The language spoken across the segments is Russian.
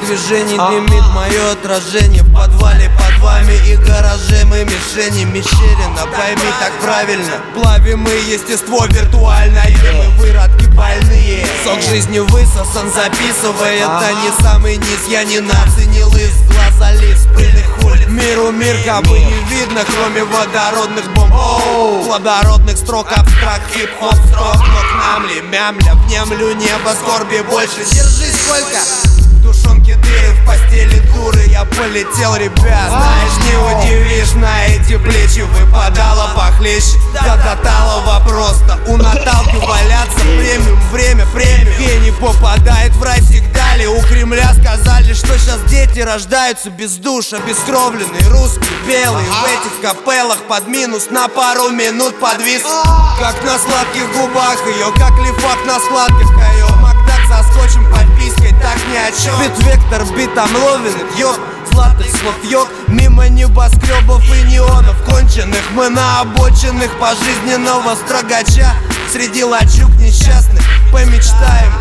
движений дымит мое отражение. В подвале под вами и гараже мы мишени. Мещерина, пойми так правильно. Плавимое естество виртуальное, мы выродки больные. Сок жизни высосан, записывая, это не самый низ. Я не наценил из глаза лист, пыльный хули. Миру мир как бы не видно, кроме водородных бомб. Плодородных строк, абстракт, хип-хоп строк. Но к нам ли, мямля, внемлю небо, скорби больше. Держись, сколько? В душонке дыры, в постели дуры. Я полетел, ребят. Знаешь, не удивишь, на эти плечи выпадало похлеще. Да до талого просто у Наталки валяться. Премиум, время, премиум. Гений попадает в рай всегда ли? У Кремля сказали, что сейчас дети рождаются без душа. Бескровленные, русские, белые. В этих капеллах под минус на пару минут подвис. Как на сладких губах ее, как лифак на сладких ее. Макдак за скотчем подпиской, так ни о чем. Бит-вектор, битом ловен, ёб. Златых слов йог, мимо небоскребов и неонов конченых. Мы на обочинах пожизненного строгача. Среди лачуг несчастных помечтаем.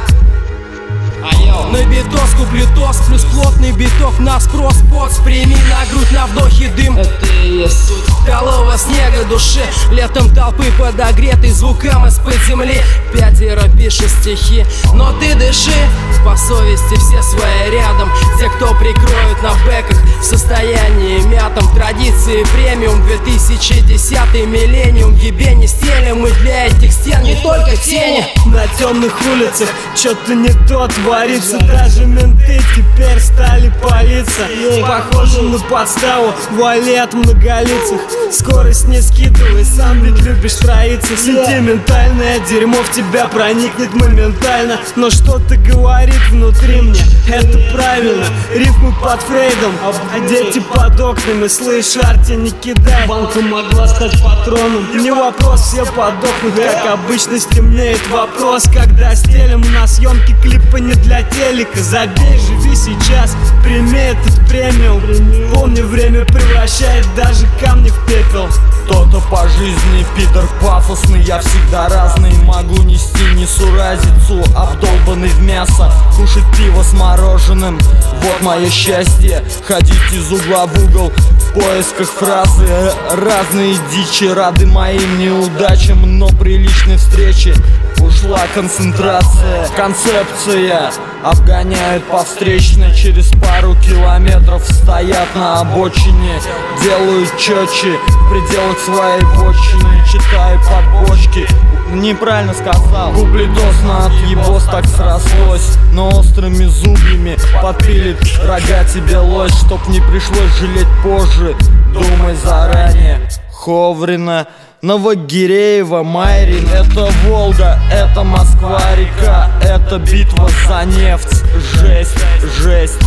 На битос куплю тост, плюс плотный биток на спрос. Поц, прими на грудь, на вдохе дым. Это и есть суть голого снега души. Летом толпы подогретой звуком из-под земли. Пятеро пишет стихи, но ты дыши. По совести все свои рядом. Те, кто прикроют на бэках в состоянии мятом. Традиции премиум, 2010 миллениум. Ебе не стелим мы для этих стен, не только тени. На темных улицах что-то не то творится. Даже менты теперь стали палиться. Похоже на подставу, вуали от многолицых. Скорость не скидывай, сам ведь любишь троиться. Сентиментальное дерьмо в тебя проникнет моментально. Но что-то говорит внутри мне, это правильно. Рифмы под Фрейдом, а дети под окнами. Слышь, Арти, не кидай, банка могла стать патроном. Не вопрос, все подохнут, как обычно стемнеет вопрос. Когда стелим на съемки клипа не для телека. Забей, живи сейчас, прими этот премиум. Помни, время превращает даже камни в пепел. Кто-то по жизни пидор пафосный, я всегда разный. Могу нести несуразицу, обдолбанный в мясо. Кушать пиво с мороженым, вот мое счастье. Ходить из угла в угол в поисках фразы. Разные дичи, рады моим неудачам, но при личной встрече ушла концентрация. Концепция обгоняют по встречной. Через пару километров стоят на обочине. Делают четче в пределах своей вотчины. Читаю подбочки. Неправильно сказал. Куплетос на отъебос так срослось. Но острыми зубьями подпилит рога тебе лось. Чтоб не пришлось жалеть позже, думай заранее. Ховрина, Новогиреево, Майрин. Это Волга, это Москва-река. Это битва за нефть. Жесть, жесть.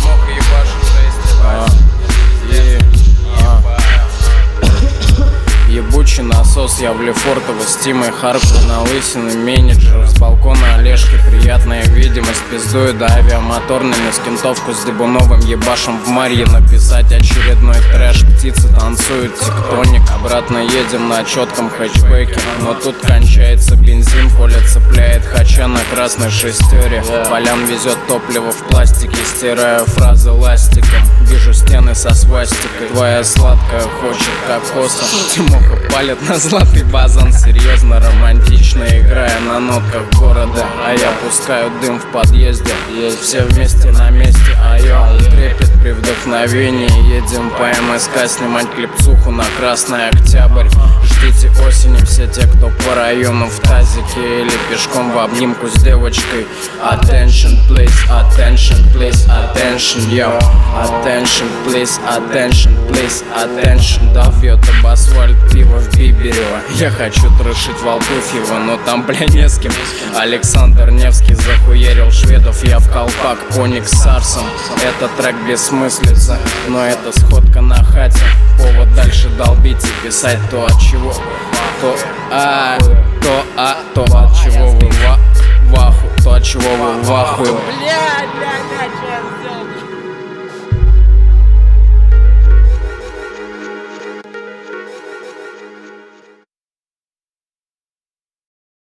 Ебучий насос, я в Лефортово с Тимой Харпой на лысины. Менеджер с балкона Олежки, приятная видимость. Пиздую до авиамоторными, с кентовку с Дебуновым ебашем в Марье. Написать очередной трэш, птицы танцуют тектоник. Обратно едем на четком хэтчбеке, но тут кончается бензин. Коля цепляет хача на красной шестере. Полян везет топливо в пластике, стираю фразы ластиком. Вижу стены со свастикой, твоя сладкая хочет кокоса. Тимоха палит на златый базан, серьезно, романтично играя на нотках города. А я пускаю дым в подъезде, все вместе на месте, трепет при вдохновении. Едем по МСК снимать клипцуху на Красный Октябрь. Ждите осени все те, кто по району в тазике или пешком в обнимку с девочкой. Attention please, attention please, attention, yo. Attention please, attention please, attention. Дав ебет об асфальт пиво в Биберево. Я хочу трошить Волкуфьева, но там, бля, не с кем. Александр Невский захуярил шведов, я в колпак, коник с Арсом. Это трек бессмыслица, но это сходка на хате. Повод дальше долбить и писать то, от чего, то от чего вы в аху, то, от чего вы в ахуе.